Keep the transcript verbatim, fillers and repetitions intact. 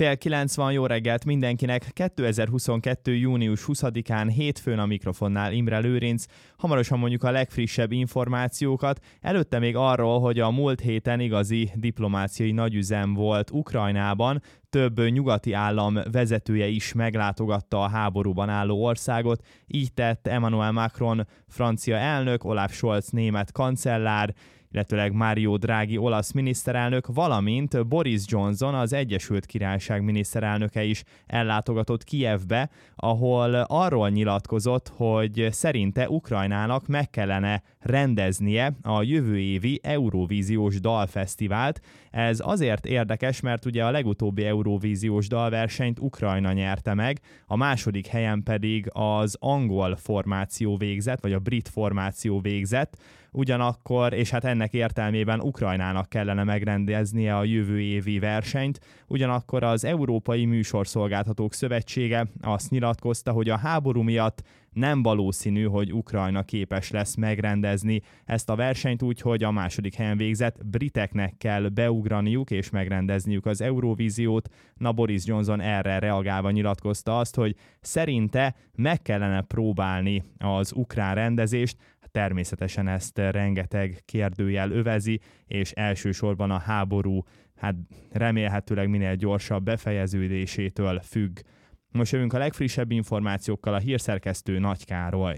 Fél kilenc van, jó reggelt mindenkinek. kétezer-huszonkettő. június huszadikán hétfőn a mikrofonnál Imre Lőrinc. Hamarosan mondjuk a legfrissebb információkat. Előtte még arról, hogy a múlt héten igazi diplomáciai nagyüzem volt Ukrajnában. Több nyugati állam vezetője is meglátogatta a háborúban álló országot. Így tett Emmanuel Macron francia elnök, Olaf Scholz német kancellár, illetőleg Mario Draghi olasz miniszterelnök, valamint Boris Johnson, az Egyesült Királyság miniszterelnöke is ellátogatott Kijevbe, ahol arról nyilatkozott, hogy szerinte Ukrajnának meg kellene rendeznie a jövő évi Eurovíziós dalfesztivált. Ez azért érdekes, mert ugye a legutóbbi Eurovíziós dalversenyt Ukrajna nyerte meg, a második helyen pedig az angol formáció végzett, vagy a brit formáció végzett. Ugyanakkor, és hát ennek értelmében Ukrajnának kellene megrendeznie a jövő évi versenyt, ugyanakkor az Európai Műsorszolgáltatók Szövetsége azt nyilatkozta, hogy a háború miatt nem valószínű, hogy Ukrajna képes lesz megrendezni ezt a versenyt, úgyhogy a második helyen végzett briteknek kell beugraniuk és megrendezniük az Eurovíziót. Na, Boris Johnson erre reagálva nyilatkozta azt, hogy szerinte meg kellene próbálni az ukrán rendezést. Természetesen ezt rengeteg kérdőjel övezi, és elsősorban a háború hát remélhetőleg minél gyorsabb befejeződésétől függ. Most jövünk a legfrissebb információkkal, a hírszerkesztő Nagy Károly.